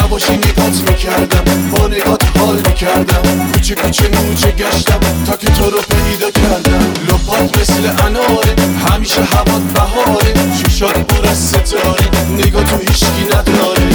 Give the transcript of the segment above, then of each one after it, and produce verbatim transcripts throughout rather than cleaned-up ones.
یواشی نگات میکردم، با نگات حال میکردم، کوچه کوچه موچه گشتم تا که تو رو پیدا کردم. لپات مثل اناره، همیشه هوات بهاره، چشات پر از ستاره، نگاه تو هیشکی نداره.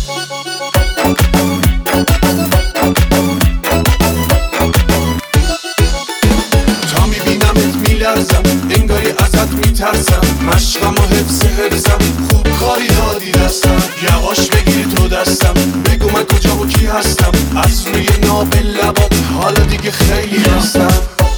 تا میبینمت میلرزم، انگاری ازت میترسم، مشقم و حفظ حفظم، خوب کاری دادی دستم. یواش بگیر تو دستم، بگو من کجا و کی هستم، از روی ناب لبات حالا دیگه خیلی هستم.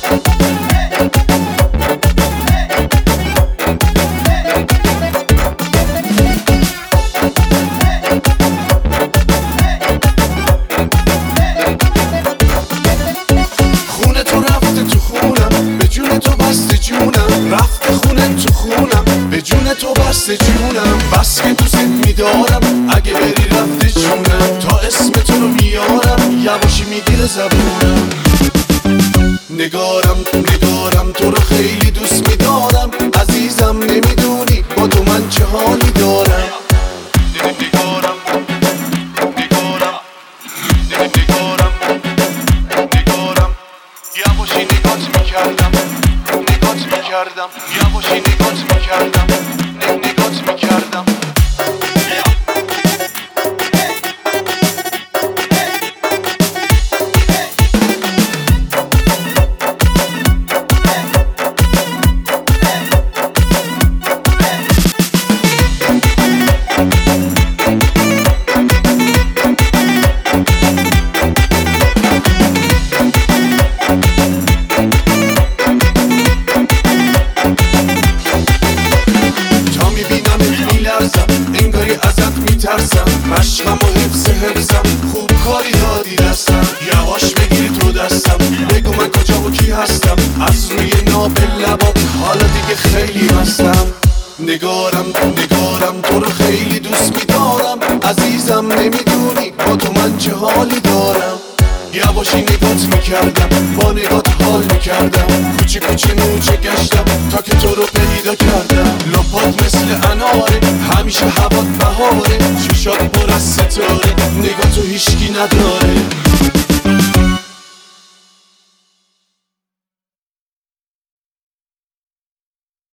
خونه تو رفته تو خونم، به جون تو بسته جونم، رفته خونه تو خونم، به جون تو بسته جونم. بس که دوست میدارم، اگه بری رفته جونم، تا اسم تو رو میارم، یواشی میگیره زبونم. نگارم نگارم تو رو خیلی دوست میدارم، عزیزم نمیدونی با تو من چه حالی دارم. نگارم نگارم نگارم نگارم یواشی نگات میکردم، نگات میکردم، یواشی نگات میکردم، نگات میکردم. انگاری ازت میترسم، مشقم و حفظ حفظم، خوب کاری دادی دستم. یواش بگیری تو دستم، بگو من کجا و کی هستم، از روی ناب لبات حالا دیگه خیلی هستم. نگارم نگارم تو رو خیلی دوست میدارم، عزیزم نمیدونی با تو من چه حالی دارم. یواشی نگات میکردم، با نگات حال میکردم، کوچه کوچه موچه گشتم تا که تو رو پیدا کردم. لپات مثل اناره، همیشه هوات بهاره، چشات پر از ستاره، نگاه تو هیشکی نداره.